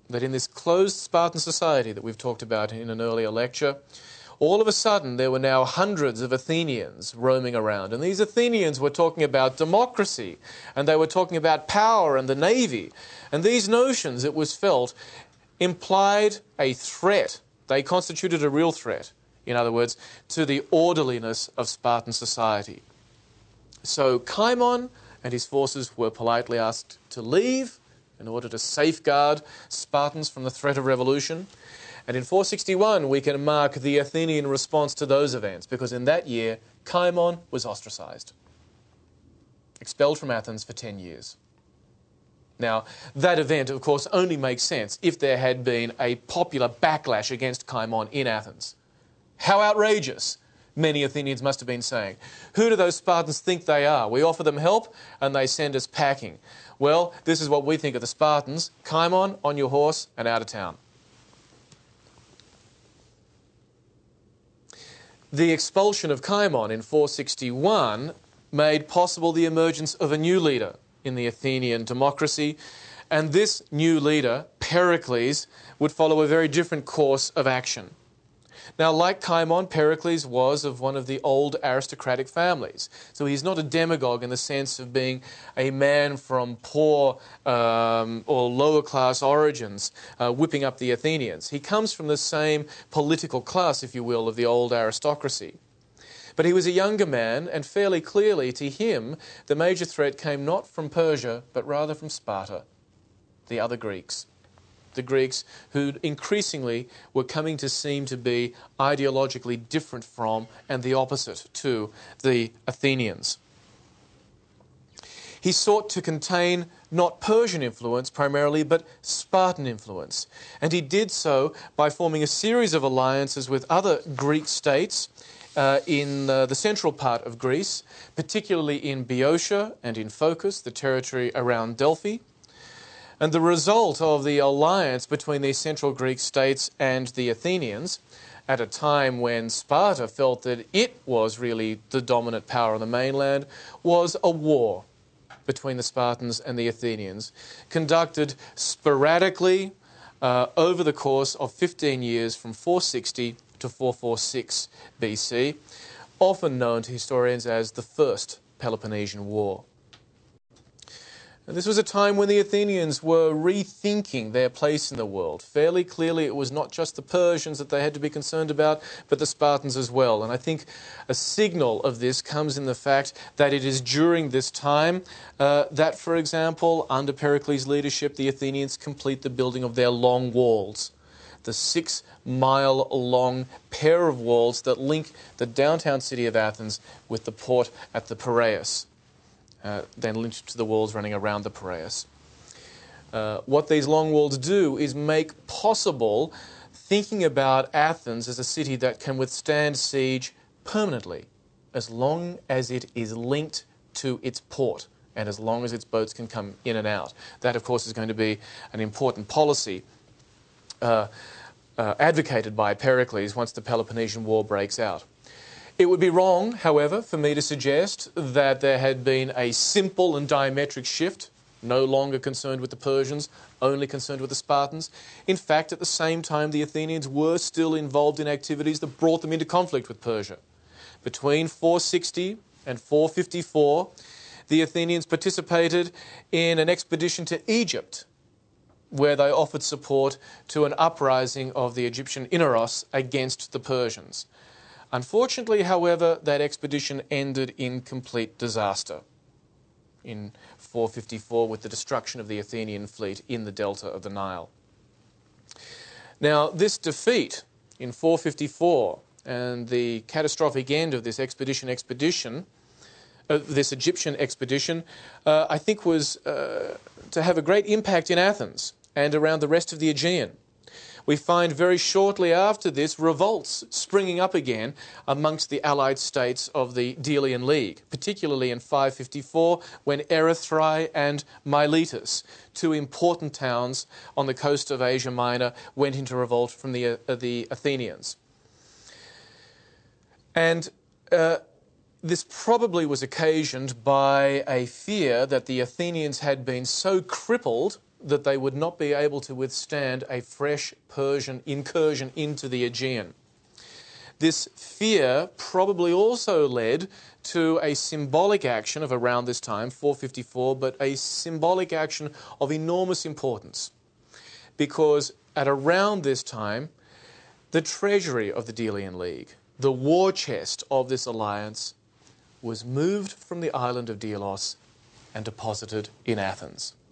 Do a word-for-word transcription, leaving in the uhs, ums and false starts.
that in this closed Spartan society that we've talked about in an earlier lecture, all of a sudden there were now hundreds of Athenians roaming around. And these Athenians were talking about democracy, and they were talking about power and the navy. And these notions, it was felt, implied a threat. They constituted a real threat, in other words, to the orderliness of Spartan society. So Cimon and his forces were politely asked to leave in order to safeguard Spartans from the threat of revolution. And in four sixty-one, we can mark the Athenian response to those events, because in that year, Cimon was ostracized, expelled from Athens for ten years. Now, that event, of course, only makes sense if there had been a popular backlash against Cimon in Athens. How outrageous, many Athenians must have been saying. Who do those Spartans think they are? We offer them help and they send us packing. Well, this is what we think of the Spartans. Cimon, on your horse and out of town. The expulsion of Cimon in four sixty-one made possible the emergence of a new leader in the Athenian democracy, and this new leader, Pericles, would follow a very different course of action. Now, like Cimon, Pericles was of one of the old aristocratic families. So he's not a demagogue in the sense of being a man from poor um, or lower class origins uh, whipping up the Athenians. He comes from the same political class, if you will, of the old aristocracy. But he was a younger man, and fairly clearly to him, the major threat came not from Persia, but rather from Sparta, the other Greeks. The Greeks who increasingly were coming to seem to be ideologically different from and the opposite to the Athenians. He sought to contain not Persian influence primarily, but Spartan influence. And he did so by forming a series of alliances with other Greek states uh, in uh, the central part of Greece, particularly in Boeotia and in Phocis, the territory around Delphi. And the result of the alliance between these central Greek states and the Athenians, at a time when Sparta felt that it was really the dominant power on the mainland, was a war between the Spartans and the Athenians, conducted sporadically uh, over the course of fifteen years from four sixty to four forty-six B C, often known to historians as the First Peloponnesian War. And this was a time when the Athenians were rethinking their place in the world. Fairly clearly, it was not just the Persians that they had to be concerned about, but the Spartans as well. And I think a signal of this comes in the fact that it is during this time uh, that, for example, under Pericles' leadership, the Athenians complete the building of their long walls, the six-mile-long pair of walls that link the downtown city of Athens with the port at the Piraeus. Uh, then linked to the walls running around the Piraeus. Uh, what these long walls do is make possible thinking about Athens as a city that can withstand siege permanently, as long as it is linked to its port and as long as its boats can come in and out. That, of course, is going to be an important policy uh, uh, advocated by Pericles once the Peloponnesian War breaks out. It would be wrong, however, for me to suggest that there had been a simple and diametric shift, no longer concerned with the Persians, only concerned with the Spartans. In fact, at the same time, the Athenians were still involved in activities that brought them into conflict with Persia. Between four sixty and four fifty-four, the Athenians participated in an expedition to Egypt, where they offered support to an uprising of the Egyptian Inaros against the Persians. Unfortunately, however, that expedition ended in complete disaster in four fifty-four with the destruction of the Athenian fleet in the delta of the Nile. Now, this defeat in four fifty-four and the catastrophic end of this expedition expedition, uh, this Egyptian expedition, uh, I think was uh, to have a great impact in Athens and around the rest of the Aegean. We find very shortly after this revolts springing up again amongst the allied states of the Delian League, particularly in five fifty-four when Erythrae and Miletus, two important towns on the coast of Asia Minor, went into revolt from the, uh, the Athenians. And uh, this probably was occasioned by a fear that the Athenians had been so crippled that they would not be able to withstand a fresh Persian incursion into the Aegean. This fear probably also led to a symbolic action of around this time, four fifty-four, but a symbolic action of enormous importance. Because at around this time, the treasury of the Delian League, the war chest of this alliance, was moved from the island of Delos and deposited in Athens.